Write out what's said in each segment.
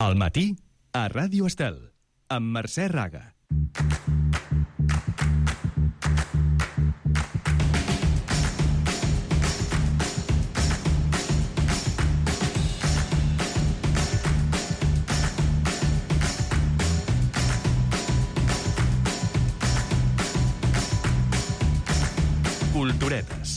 Al matí, a Ràdio Estel, amb Mercè Raga. Culturetes.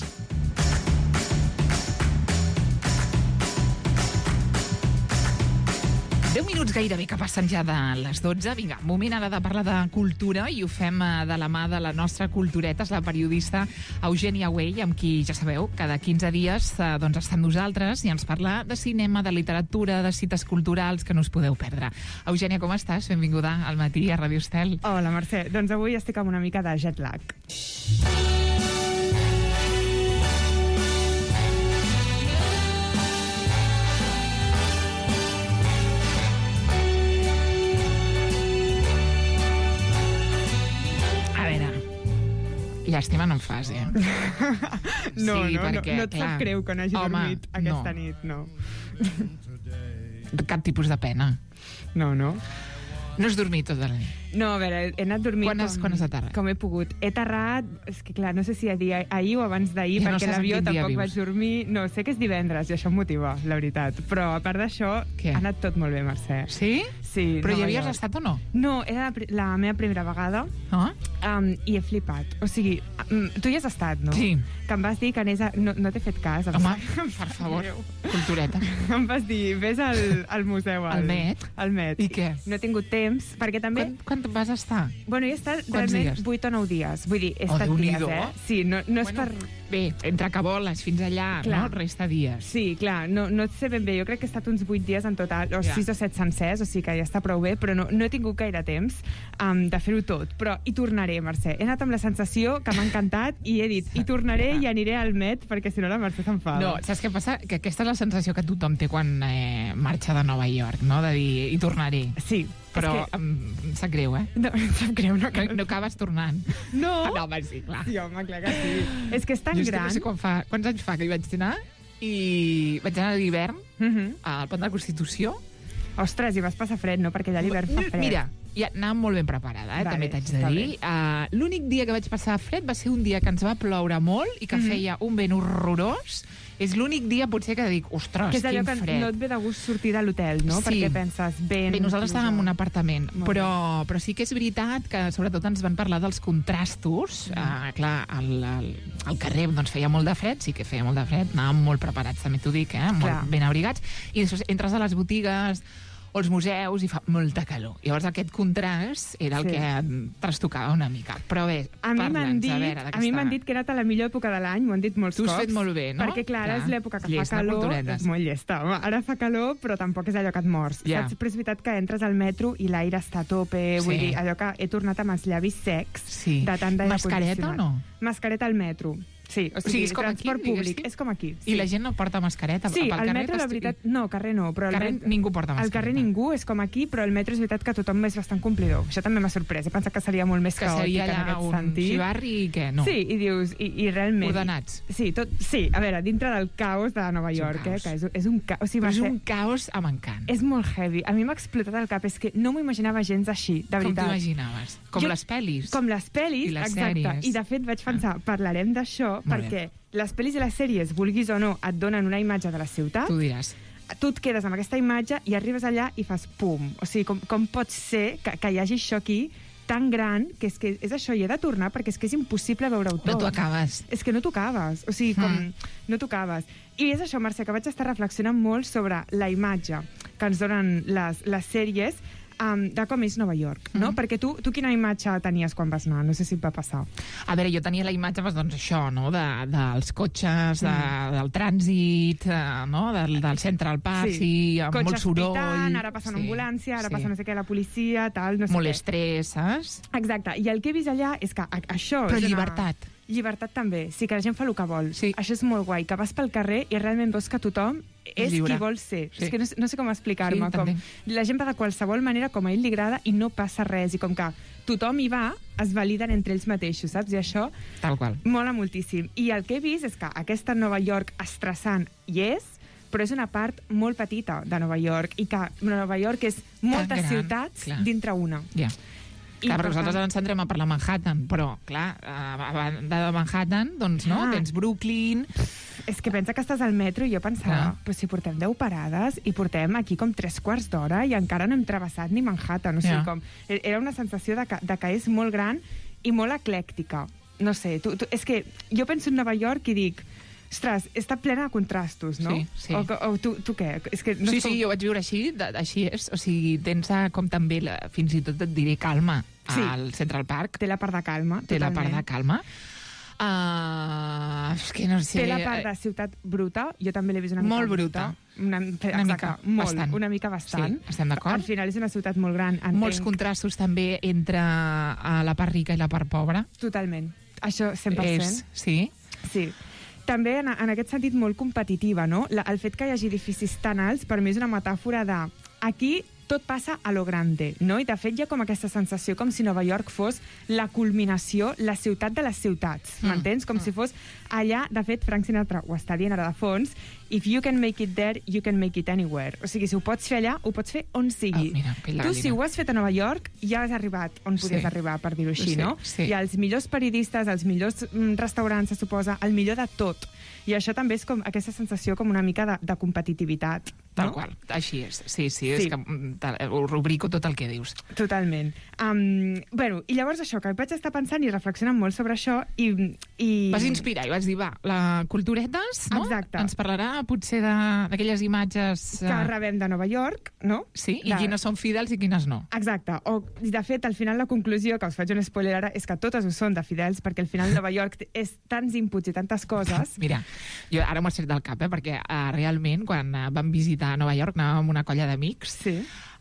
Minuts gairebé que passen ja de les 12. Vinga, moment ara de parlar de cultura i ho fem de la mà de la nostra cultureta, és la periodista Eugènia Güell, amb qui, ja sabeu, cada 15 dies doncs està amb nosaltres i ens parla de cinema, de literatura, de cites culturals que no us podeu perdre. Eugènia, com estàs? Benvinguda al matí a Ràdio Estel. Hola, Mercè. Doncs avui estic amb una mica de jet lag. Llàstima no em fas, No, sí, no, perquè, no et sap greu que no hagi dormit aquesta nit, no. Cap tipus de pena. No. No has dormit tota la nit? No, a veure, he anat dormint quan has aterrat? Com he pogut. He aterrat, és que clar, no sé si ahir o abans d'ahir, ja perquè no l'avió tampoc vaig dormir. No, sé que és divendres i això em motiva, la veritat. Però a part d'això, ha anat tot molt bé, Mercè. Sí? Sí. Però hi havies estat o no? No, era la meva primera vegada i he flipat. O sigui, tu hi has estat, no? Sí. Que em vas dir que anés a... No t'he fet cas. Home, per favor, cultureta. Em vas dir, vés al museu. Al Met? Al Met. I què? No he tingut temps, perquè també... Quan vas estar? Bueno, he estat realment 8 o 9 dies. Vull dir, he estat dies, Sí, no és per... Bé, entre que voles fins allà, no? Resta dies. Sí, clar, no sé ben bé. Jo crec que he estat uns 8 dies en total, o 6 o 7 sencers, o sigui que ja està prou bé, però no he tingut gaire temps de fer-ho tot. Però hi tornaré, Mercè. He anat amb la sensació que m'ha encantat i he dit, hi tornaré i aniré al Met, perquè si no la Mercè s'enfada. No, saps què passa? Que aquesta és la sensació que tothom té quan marxa de Nova York, no? De dir, hi tornaré. Sí. Però em sap greu, No, em sap greu. No acabes tornant. No? No, home, sí, clar. Sí, home, clar que sí. És que és tan gran. No sé quants anys fa que hi vaig anar, i vaig anar a l'hivern al Pont de la Constitució. Ostres, i vas passar fred, no? Perquè allà l'hivern fa fred. Mira, ja anàvem molt ben preparada, també t'haig de dir. L'únic dia que vaig passar fred va ser un dia que ens va ploure molt i que feia un vent horrorós. És l'únic dia, potser, que dic, ostres, quin fred. Que és allò que no et ve de gust sortir de l'hotel, no? Sí. Perquè penses, Bé, nosaltres estàvem en un apartament, però sí que és veritat que sobretot ens van parlar dels contrastos. Clar, al carrer doncs, feia molt de fred, sí que feia molt de fred, anàvem molt preparats, també t'ho dic, molt ben abrigats, i després entres a les botigues o els museus i fa molta calor. Llavors aquest contrast era el que trastocava una mica. Però bé, parla'ns, a veure, a mi m'han dit que era la millor època de l'any, m'ho han dit molts cops. Tu has fet molt bé, no? Perquè, clar, ara és l'època que fa calor. És molt llesta. Ara fa calor, però tampoc és allò que et mors. Saps? Però és veritat que entres al metro i l'aire està a tope. Vull dir, allò que he tornat amb els llavis secs de tant d'aire condicionat. Mascareta o no? Mascareta al metro. Sí, o sigui, és com transport aquí, públic, és com aquí. I la gent no porta mascareta? Sí, al metro, la veritat, no, carrer no. Però al carrer ningú porta mascareta. Al carrer ningú, és com aquí, però al metro és veritat que tothom és bastant complidor. Això també m'ha sorprès. He pensat que seria molt més caòtic en aquest sentit. Que seria allà un xivarri i què? No. Sí, i dius, i realment... Ordenats. Sí, a veure, dintre del caos de Nova York, que és un caos. O sigui, però és un caos amb encant. És molt heavy. A mi m'ha explotat el cap, és que no m'ho imaginava gens així, de veritat. Com t'ho imaginaves? Com les pel·lis? Com les pel·lis, exacte. I de fet vaig pensar, parlarem d'això, perquè les pel·lis i les sèries, vulguis o no, et donen una imatge de la ciutat. Tu diràs. Tu et quedes amb aquesta imatge i arribes allà i fas pum. O sigui, com pot ser que hi hagi això aquí tan gran, que és això, i he de tornar perquè és que és impossible veure-ho tot. No t'ho acabes. És que no t'ho acabes. O sigui, no t'ho acabes. I és això, Mercè, que vaig estar reflexionant molt sobre la imatge que ens donen les sèries de com és Nova York, no? Perquè tu quina imatge tenies quan vas anar? No sé si et va passar. A veure, jo tenia la imatge, doncs això, no? Dels cotxes, del trànsit, no? Del Central Park, amb molt soroll. Pitant, ara passa una ambulància, ara passa no sé què, la policia, tal, no sé què. Molt estrès, saps? Exacte, i el que he vist allà és que això... Però llibertat. Llibertat també, sí, que la gent fa el que vol. Sí. Això és molt guai, que vas pel carrer i realment veus que tothom és qui vol ser. Sí. És que no sé com explicar-me. La gent va de qualsevol manera com a ell li agrada i no passa res. I com que tothom hi va, es validen entre ells mateixos, saps? I això tal qual. Mola moltíssim. I el que he vist és que aquesta Nova York estressant hi és, però és una part molt petita de Nova York, i que Nova York és moltes ciutats dintre una. Ja. Clar, perquè nosaltres ens centrem a parlar Manhattan, però, clar, a banda de Manhattan, doncs, no? Tens Brooklyn... És que pensa que estàs al metro i jo pensava, però si portem 10 parades i portem aquí com 3/4 d'hora i encara no hem travessat ni Manhattan. O sigui, com, era una sensació de que és molt gran i molt eclèctica. No sé, és que jo penso en Nova York i dic, ostres, està plena de contrastos, no? Sí. O tu què? És que no sí, jo vaig viure així és. O sigui, tens com també, fins i tot et diré, calma al Central Park. Té la part de calma, totalment. Té la part de calma. És que no sé... Té la part de ciutat bruta, jo també l'he vist una mica molt bruta. Una mica bastant. Sí, estem d'acord. Al final és una ciutat molt gran. Molts contrastos també entre la part rica i la part pobra. Totalment. Això 100%. Sí. També en aquest sentit molt competitiva, no? El fet que hi hagi edificis tan alts per mi és una metàfora de aquí tot passa a lo grande, no? I de fet hi ha com aquesta sensació com si Nova York fos la culminació, la ciutat de les ciutats, m'entens? Com si fos allà, de fet, Frank Sinatra ho està dient ara de fons, if you can make it there, you can make it anywhere. O sigui, si ho pots fer allà, ho pots fer on sigui. Tu, si ho has fet a Nova York, ja has arribat on podies arribar, per dir-ho així, no? Hi ha els millors periodistes, els millors restaurants, se suposa, el millor de tot. I això també és com aquesta sensació com una mica de competitivitat. Tal qual, així és. Sí, és que ho rubrico tot el que dius. Totalment. Bueno, i llavors això, que vaig estar pensant i reflexionant molt sobre això i... Vas inspirar i vas dir, va, la Culturetes, no? Exacte. Ens parlarà potser d'aquelles imatges... Que rebem de Nova York, no? Sí, i quines són fidels i quines no. Exacte. De fet, al final la conclusió, que us faig un spoiler ara, és que totes ho són de fidels, perquè al final Nova York és tants inputs i tantes coses... Mira, jo ara m'ho he del cap, perquè realment, quan vam visitar a Nova York, anàvem amb una colla d'amics. Sí.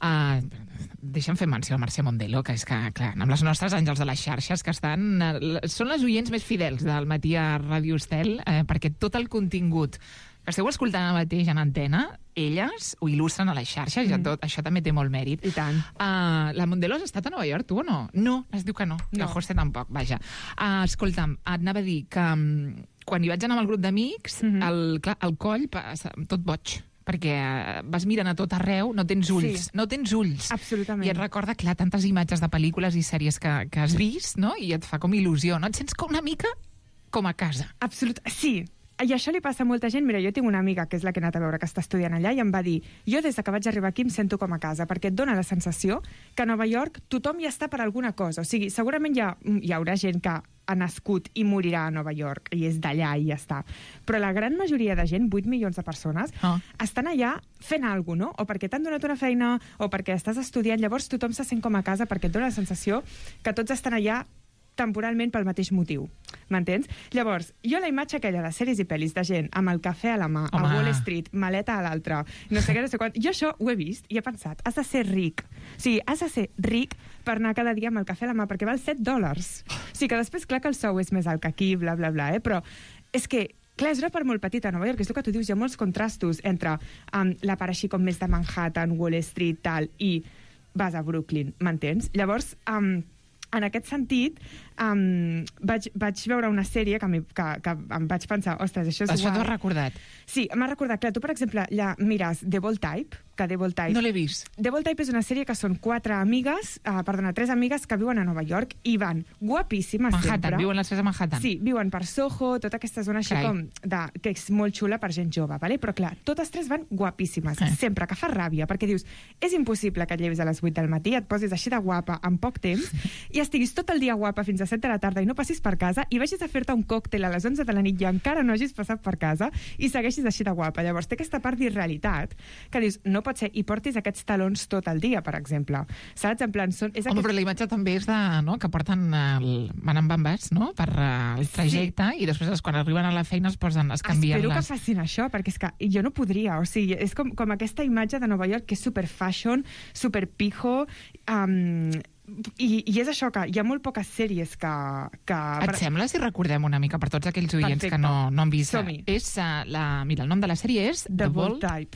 Deixa'm fer menció al Mercè Mondelo, que és que, clar, amb les nostres àngels de les xarxes, que estan... Són les oients més fidels del matí a Ràdio Estel, perquè tot el contingut que esteu escoltant ara mateix en antena, elles ho il·lustren a les xarxes, i tot això també té molt mèrit. I tant. La Mondelo has estat a Nova York, tu, o no? No, es diu que no. La José tampoc, vaja. Escolta'm, et anava a dir que quan hi vaig anar amb el grup d'amics, el coll, tot boig, perquè vas mirant a tot arreu, no tens ulls. No tens ulls. Absolutament. I et recorda, clar, tantes imatges de pel·lícules i sèries que has vist, no? I et fa com il·lusió, no? Et sents com una mica com a casa. Sí. I això li passa a molta gent. Mira, jo tinc una amiga que és la que he anat a veure, que està estudiant allà, i em va dir, jo des que vaig arribar aquí em sento com a casa, perquè et dona la sensació que a Nova York tothom hi està per alguna cosa. O sigui, segurament hi haurà gent que ha nascut i morirà a Nova York, i és d'allà i ja està. Però la gran majoria de gent, 8 milions de persones, estan allà fent alguna cosa, no? O perquè t'han donat una feina, o perquè estàs estudiant. Llavors tothom se sent com a casa perquè et dona la sensació que tots estan allà temporalment pel mateix motiu, m'entens? Llavors, jo la imatge aquella de sèries i pel·lis de gent amb el cafè a la mà, a Wall Street, maleta a l'altra, no sé què, no sé quant, jo això ho he vist i he pensat, has de ser ric. O sigui, has de ser ric per anar cada dia amb el cafè a la mà, perquè val $7. O sigui, que després, clar que el sou és més alt que aquí, bla, bla, bla, però és que clar, és una part molt petita a Nova York, és el que tu dius, hi ha molts contrastos entre la part així com més de Manhattan, Wall Street, tal, i vas a Brooklyn, m'entens? Llavors, en aquest sentit, vaig veure una sèrie que em vaig pensar, ostres, això és guai. Això t'ho has recordat? Sí, m'ha recordat. Clar, tu, per exemple, mires The Bold Type, que The Bold Type... No l'he vist. The Bold Type és una sèrie que són 3 amigues que viuen a Nova York i van guapíssimes sempre. Viuen a les 3 de Manhattan. Sí, viuen per Soho, tota aquesta zona així com que és molt xula per gent jove, vale? Però clar, totes 3 van guapíssimes, sempre, que fa ràbia, perquè dius, és impossible que et llevis a les 8 del matí, et posis així de guapa en poc temps i estiguis tot el dia guapa fins a 7 de la tarda i no passis per casa i vagis a fer-te un còctel a les 11 de la nit i encara no hagis passat per casa i segueixis així de guapa. Llavors té aquesta part d'irrealitat que dius, no pot ser, i portis aquests talons tot el dia, per exemple. Saps? En plan, Home, però la imatge també és que porten van amb bambes, no?, per el trajecte, i després quan arriben a la feina es canvien Espero que facin això, perquè és que jo no podria, o sigui, és com aquesta imatge de Nova York que és super fashion, super pijo, i és això, que hi ha molt poques sèries que... Et sembla si recordem una mica per tots aquells oients que no han vist? Mira, el nom de la sèrie és The Bold Type.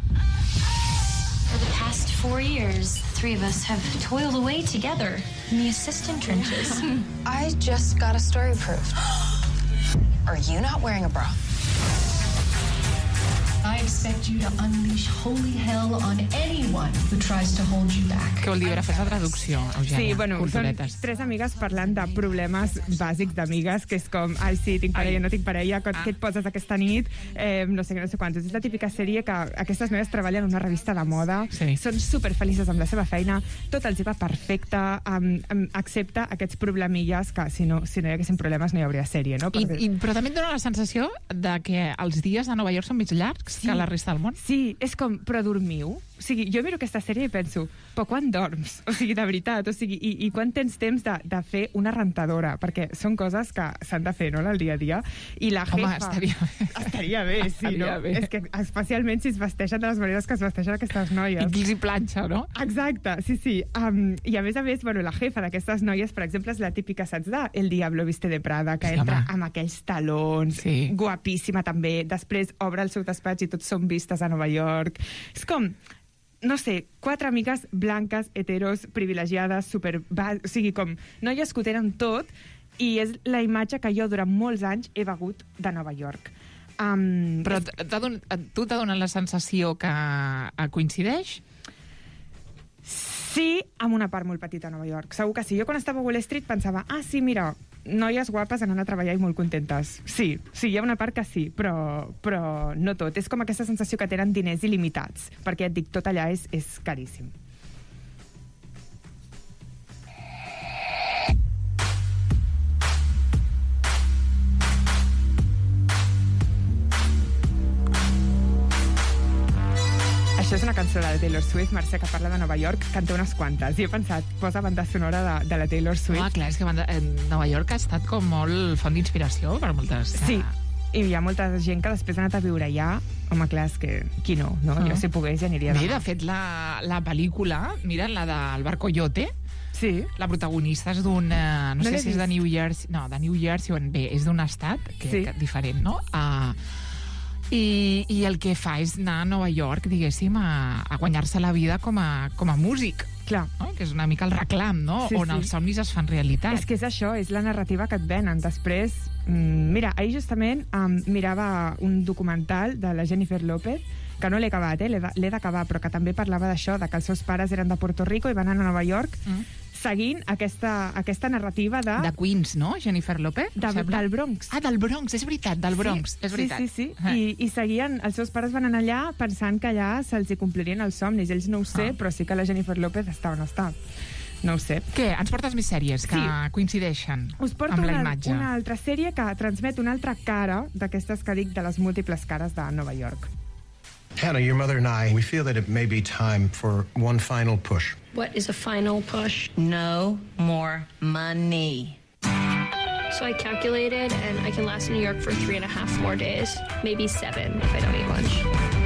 For the past 4 years, the 3 of us have toiled away together in the assistant trenches. I just got a story proved. Are you not wearing a bra? I I expect you to unleash holy hell on anyone who tries to hold you back. Què vol dir? Fes la traducció, Eugènia. Sí, bueno, són tres amigues parlant de problemes bàsics d'amigues, que és com, ai, sí, tinc parella, no tinc parella, què et poses aquesta nit, no sé quantos. És la típica sèrie que aquestes noies treballen en una revista de moda, són superfelices amb la seva feina, tot els hi va perfecte, excepte aquests problemilles que si no hi haguessin problemes no hi hauria sèrie, no? Però també et dona la sensació de que els dies a Nova York són més llargs que a la resta del món. Sí, és com, però dormiu? O sigui, jo miro aquesta sèrie i penso, però quan dorms? O sigui, de veritat, i quan tens temps de fer una rentadora? Perquè són coses que s'han de fer, no?, el dia a dia. I la jefa... Home, estaria bé. Estaria bé, sí, estaria no? Bé. És que especialment si es vesteixen de les maneres que es vesteixen aquestes noies. I qui els hi planxa, no? Exacte, sí. I a més, bueno, la jefa d'aquestes noies, per exemple, és la típica, saps, de El Diablo Viste de Prada, que entra amb aquells talons, guapíssima també, després obre el seu despatx i tots són vistes a Nova York. És com... no sé, 4 amigues blanques, heteros, privilegiades, o sigui, com noies que ho tenen tot, i és la imatge que jo durant molts anys he begut de Nova York. Però tu t'ha donat la sensació que coincideix? Sí, amb una part molt petita a Nova York. Segur que sí. Jo quan estava a Wall Street pensava, sí, mira, noies guapes anant a treballar i molt contentes. Sí, hi ha una part que sí, però no tot. És com aquesta sensació que tenen diners il·limitats, perquè et dic, tot allà és caríssim. Això és una cançó de la Taylor Swift, Mercè, que parla de Nova York, que en té unes quantes. I he pensat, posa banda sonora de la Taylor Swift. Clar, és que Nova York ha estat com molt font d'inspiració per moltes... Sí, i hi ha molta gent que després ha anat a viure allà. Home, clar, és que qui no? Jo, si pogués, ja aniria demà. Bé, de fet, la pel·lícula, mira, la del Bar Coyote, la protagonista és d'un... no sé si és de New Jersey... No, de New Jersey, bé, és d'un estat diferent, no? I el que fa és anar a Nova York, diguéssim, a guanyar-se la vida com a músic. Clar. No? Que és una mica el reclam, no? On els somnis es fan realitat. És que és això, és la narrativa que et venen. Després, mira, ahir justament mirava un documental de la Jennifer López, que no l'he acabat, l'he d'acabar, però que també parlava d'això, de que els seus pares eren de Puerto Rico i van anar a Nova York seguint aquesta narrativa de... De Queens, no, Jennifer López? Del Bronx. Del Bronx, és veritat, del Bronx, és veritat. Sí. I seguien, els seus pares van anar allà pensant que allà se'ls hi complirien els somnis. Ells no ho sé, però sí que la Jennifer López està on està. No ho sé. Què? Ens portes més sèries que coincideixen us porto amb la imatge? Una altra sèrie que transmet una altra cara d'aquestes que dic de les múltiples cares de Nova York. Hannah, your mother and I, we feel that it may be time for one final push. What is a final push? No more money. So I calculated, and I can last in New York for 3.5 more days. Maybe 7 if I don't eat lunch.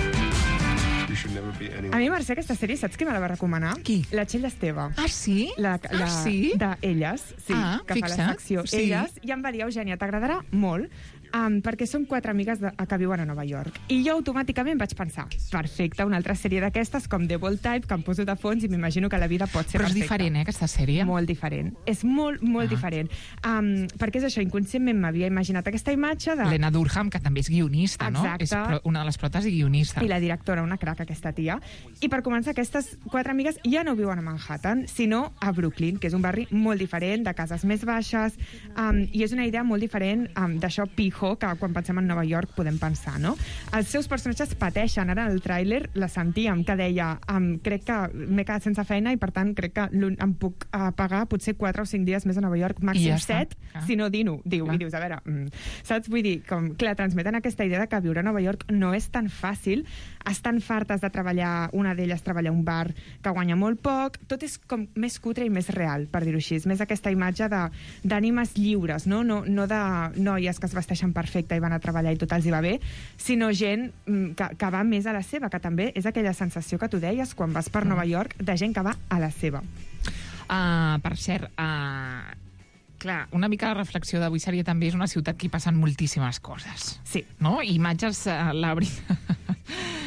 A mi, Mercè, aquesta sèrie, saps qui me la va recomanar? Qui? La Txell Esteve. Sí? Sí? De Elles, que fa la secció Elles, i em va dir, Eugènia, t'agradarà molt, perquè són 4 amigues que viuen a Nova York. I jo automàticament vaig pensar, perfecte, una altra sèrie d'aquestes, com The Bold Type, que em poso de fons i m'imagino que la vida pot ser perfecta. Però és diferent, aquesta sèrie? Molt diferent. És molt, molt diferent. Perquè és això, inconscientment m'havia imaginat aquesta imatge de... Lena Dunham, que també és guionista, no? Exacte. És una de les protes i guionista. I la directora, una crac, aquesta tia. I per començar, aquestes 4 amigues ja no viuen a Manhattan, sinó a Brooklyn, que és un barri molt diferent, de cases més baixes, i és una idea molt diferent d'això pijo, que quan pensem en Nova York podem pensar, no? Els seus personatges pateixen. Ara en el tràiler la sentíem, que deia crec que m'he quedat sense feina i per tant crec que em puc pagar potser 4 o 5 dies més a Nova York, màxim 7, si no diu, i dius, a veure, saps? Vull dir, com, clar, transmeten aquesta idea de que viure a Nova York no és tan fàcil, estan fartes de treballar, una d'elles treballa a un bar que guanya molt poc, tot és com més cutre i més real, per dir-ho així, és més aquesta imatge d'ànimes lliures, no de noies que es vesteixen perfecte i van a treballar i tot els hi va bé, sinó gent que va més a la seva, que també és aquella sensació que tu deies quan vas per Nova York, de gent que va a la seva. Per cert, clar, una mica la reflexió d'avui seria també és una ciutat que hi passen moltíssimes coses. Sí. No? Imatges, la veritat...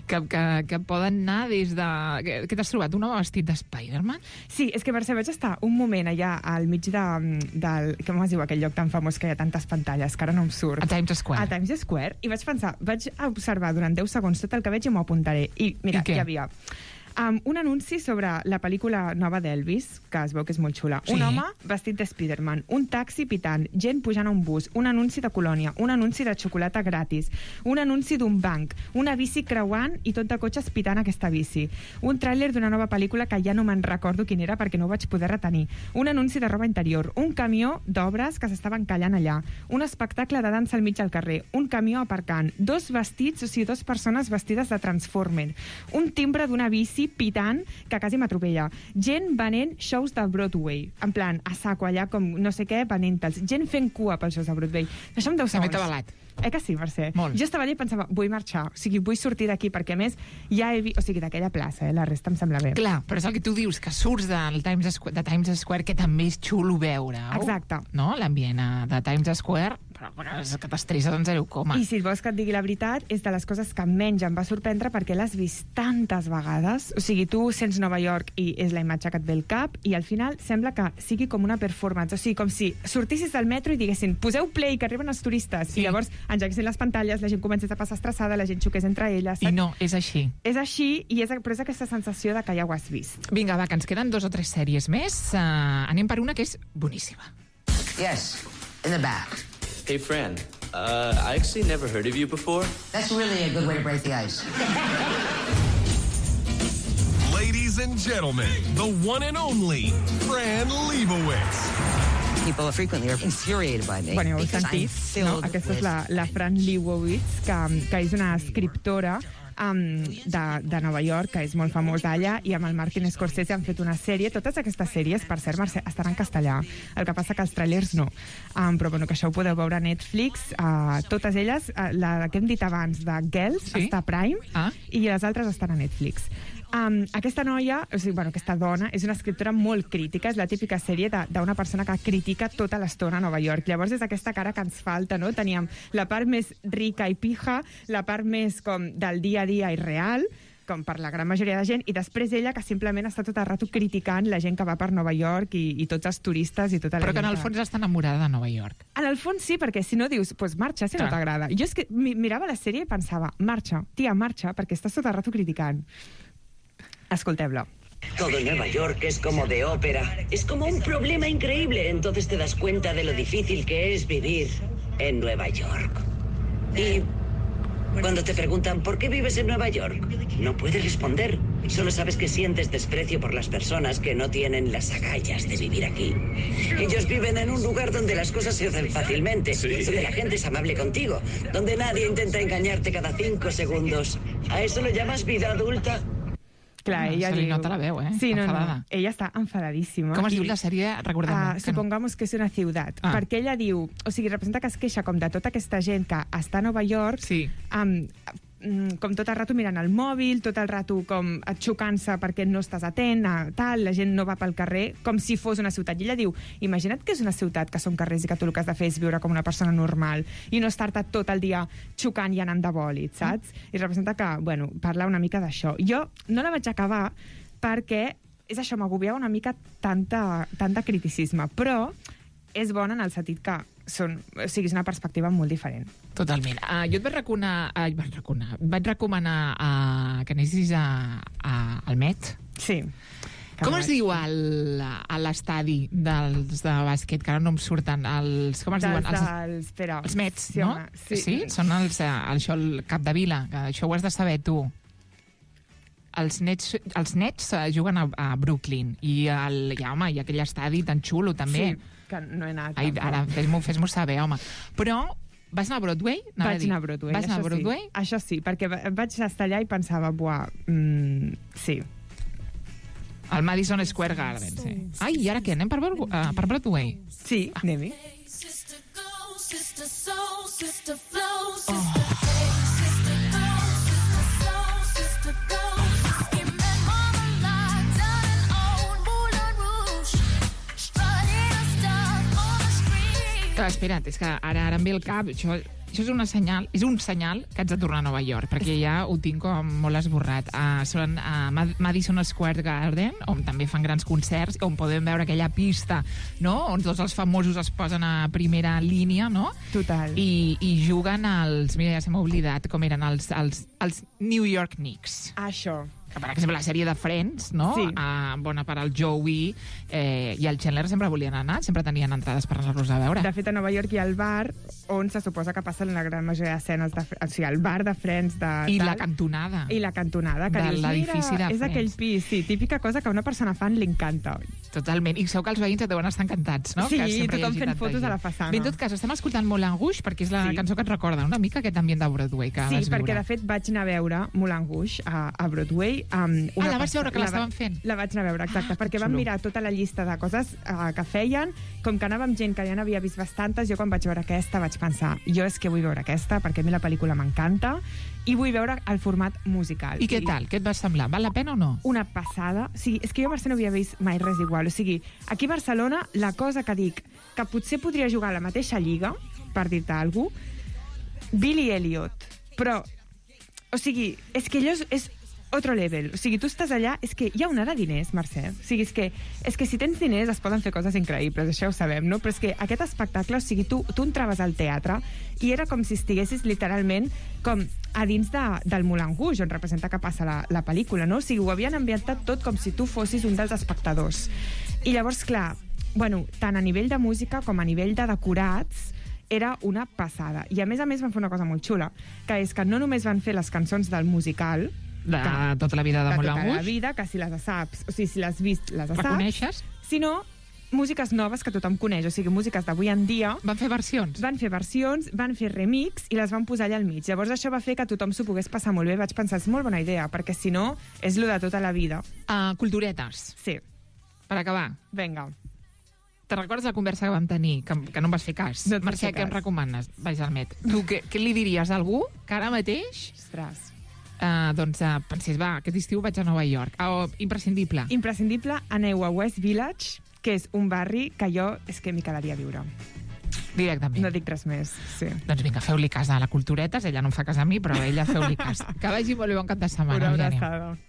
que poden anar des de... Què t'has trobat? Un home vestit de Spider-Man? Sí, és que Mercè, vaig estar un moment allà al mig del... Com es diu aquell lloc tan famós que hi ha tantes pantalles, que ara no em surt? A Times Square. A Times Square, i vaig pensar, vaig observar durant 10 segons tot el que veig i m'ho apuntaré. I mira, hi havia... un anunci sobre la pel·lícula nova d'Elvis, que es veu que és molt xula. Sí. Un home vestit de Spider-Man, un taxi pitant, gent pujant a un bus, un anunci de colònia, un anunci de xocolata gratis, un anunci d'un banc, una bici creuant i tot de cotxes pitant aquesta bici, un tràiler d'una nova pel·lícula que ja no me'n recordo quin era perquè no ho vaig poder retenir, un anunci de roba interior, un camió d'obres que s'estaven callant allà, un espectacle de dansa al mig del carrer, un camió aparcant, dos vestits, o sigui, dos persones vestides de Transformer, un timbre d'una bici pitant que quasi m'atropella. Gent venent shows de Broadway. En plan, a saco allà, com no sé què, venent-te'ls. Gent fent cua pels shows de Broadway. Això em 10 segons. També balat. Que sí, Mercè? Molt. Jo estava allà i pensava, vull marxar. O sigui, vull sortir d'aquí, perquè a més ja he vist... O sigui, d'aquella plaça, la resta em sembla bé. Clar, però és el que tu dius, que surts de Times Square, que també és xulo veure. Exacte. No? L'ambient de Times Square, però és que t'estressa en 0, I si vols que et digui la veritat, és de les coses que menys em va sorprendre perquè l'has vist tantes vegades. O sigui, tu sents Nova York i és la imatge que et ve al cap i al final sembla que sigui com una performance. O sigui, com si sortissis del metro i diguessin, poseu play, que arriben els turistes. Sí. I llavors engeguessin les pantalles, la gent comencés a passar estressada, la gent xoqués entre elles. I no, és així. És així, però és aquesta sensació de que ja ho has vist. Vinga, va, que ens queden 2 o 3 sèries més. Anem per una que és boníssima. Yes, in the back. Hey, Fran, I actually never heard of you before. That's really a good way to break the ice. Ladies and gentlemen, the one and only Fran Lebowitz. People frequently are infuriated by me. Bueno, heu sentit, no? Aquesta és la Fran Lebowitz, que és una escriptora de Nova York, que és molt famós d'allà, i amb el Martin Scorsese han fet una sèrie. Totes aquestes sèries, per cert, Mercè, estan en castellà. El que passa que els trailers no. Però bueno, que això ho podeu veure a Netflix. Totes elles, la que hem dit abans de Girls, està a Prime, i les altres estan a Netflix. Aquesta noia, o sigui, bueno, aquesta dona, és una escriptora molt crítica, és la típica sèrie d'una persona que critica tota l'estona a Nova York. Llavors és aquesta cara que ens falta, no? Teníem la part més rica i pija, la part més com del dia a dia i real, com per la gran majoria de gent, i després ella que simplement està tot el rato criticant la gent que va per Nova York i tots els turistes i tota la gent. Però que en el fons està enamorada de Nova York. En el fons sí, perquè si no dius, pues marxa, si no t'agrada. Jo és que mirava la sèrie i pensava, marxa, tia, marxa, perquè estàs tot el rato criticant. Escolteu-lo. Todo Nueva York es como de ópera. Es como un problema increíble. Entonces te das cuenta de lo difícil que es vivir en Nueva York. Y cuando te preguntan ¿por qué vives en Nueva York? No puedes responder. Solo sabes que sientes desprecio por las personas que no tienen las agallas de vivir aquí. Ellos viven en un lugar donde las cosas se hacen fácilmente, donde la gente es amable contigo, donde nadie intenta engañarte cada 5 segundos. ¿A eso lo llamas vida adulta? Clar, ella se li nota la veu, Sí, enfadada. No. Ella està enfadadíssima. Com es diu la sèrie? Recordem. Supongamos que és una ciutat. Perquè ella diu... O sigui, representa que es queixa com de tota aquesta gent que està a Nova York, com tot el rato mirant el mòbil, tot el rato com xocant-se perquè no estàs atent, tal, la gent no va pel carrer, com si fos una ciutat. I ella diu, imagina't que és una ciutat que són carrers i que tu el que has de fer és viure com una persona normal i no estar-te tot el dia xocant i anant de bòlit, saps? I representa que, bueno, parla una mica d'això. Jo no la vaig acabar perquè és això, m'agobiava una mica tanta criticisme, però és bona en el sentit que és una perspectiva molt diferent. Totalment. Jo et vaig recomanar que anessis al Met. Sí. Com es diu a l'estadi dels de bàsquet, que ara no em surten, com es diuen? Els Mets, no? Sí? Són això, el Capdevila, que això ho has de saber tu. Els Nets juguen a Brooklyn i hi ha aquell estadi tan xulo també. Sí, que no he anat. Ara fes-m'ho saber, home. Però vas anar a Broadway? Vaig anar a Broadway. Vas anar a Broadway? Sí. Això sí, perquè vaig estar allà i pensava, sí. Al Madison Square Garden, sí. Ai, i ara què? Anem per Broadway? Sí, anem-hi. Espera't, és que ara em ve el cap, això això és un senyal que haig de tornar a Nova York, perquè ja ho tinc com molt esborrat. Són a Madison Square Garden, on també fan grans concerts, on podem veure aquella pista, no?, on tots els famosos es posen a primera línia, no? Total. I juguen els... Mira, ja se m'ha oblidat com eren els New York Knicks. Això. Que, per exemple, la sèrie de Friends, no? Sí. Bona part el Joey i el Chandler sempre volien anar, sempre tenien entrades per anar-los a veure. De fet, a Nova York hi ha el bar on se suposa que passen la gran majoria d'escenes, o sigui, el bar de Friends I la cantonada. I la cantonada, que dius, l'edifici de és Friends. aquell pis, sí, típica cosa que a una persona fan li encanta. Totalment, i segur que els veïns et deuen estar encantats, no? Sí, que tothom fent fotos a la façana. Bé, en tot cas, estem escoltant Moulin Rouge perquè és la cançó que et recorda una mica aquest ambient de Broadway que vas viure. Sí, perquè de fet vaig anar a veure Moulin Rouge a Broadway. La vas veure que l'estaven fent? La vaig anar a veure, exacte, perquè vam mirar tota la llista de coses que feien, com que anava amb gent que ja n'havia vist bastantes, jo quan vaig veure aquesta vaig pensar, jo és que vull veure aquesta, perquè a mi la pel·lícula m'encanta, i vull veure el format musical. I què tal? Què et va semblar? Val la pena o no? Una passada. O sigui, és que jo a Mercè no havia vist mai res igual. O sigui, aquí a Barcelona, la cosa que dic, que potser podria jugar a la mateixa lliga, per dir-te alguna cosa, Billy Elliot. Però, o sigui, és que allò és otro level. O sigui, tu estàs allà, és que hi ha una de diners, Mercè. O sigui, és que si tens diners es poden fer coses increïbles, això ho sabem, no? Però és que aquest espectacle, o sigui, tu entraves al teatre i era com si estiguessis literalment com a dins del Moulin Rouge, on representa que passa la pel·lícula, no? O sigui, ho havien ambientat tot com si tu fossis un dels espectadors. I llavors, clar, bueno, tant a nivell de música com a nivell de decorats, era una passada. I a més van fer una cosa molt xula, que és que no només van fer les cançons del musical, de tota la vida de Moulin Rouge. De tota la vida, que si les saps, o sigui, si l'has vist, les saps. Reconeixes? Sinó músiques noves que tothom coneix, o sigui, músiques d'avui en dia. Van fer versions? Van fer versions, van fer remix i les van posar allà al mig. Llavors això va fer que tothom s'ho pogués passar molt bé. Vaig pensar, és molt bona idea, perquè si no, és lo de tota la vida. Culturetes. Sí. Per acabar. Vinga. Te recordes la conversa que vam tenir, que no em vas fer cas? No et vaig Mercè, fer què em cas. recomanes? Vaig al Met. Tu, què li diries a algú que ara mateix... Ostres. Pensés, va, aquest estiu vaig a Nova York. Imprescindible. Imprescindible, aneu a West Village, que és un barri que jo és que m'hi quedaria a viure. Directament. No dic res més, sí. Doncs vinga, feu-li cas a la Culturetes, ella no em fa cas a mi, però ella feu-li cas. Que vagi molt bé, bon cap de setmana. Una abraçada.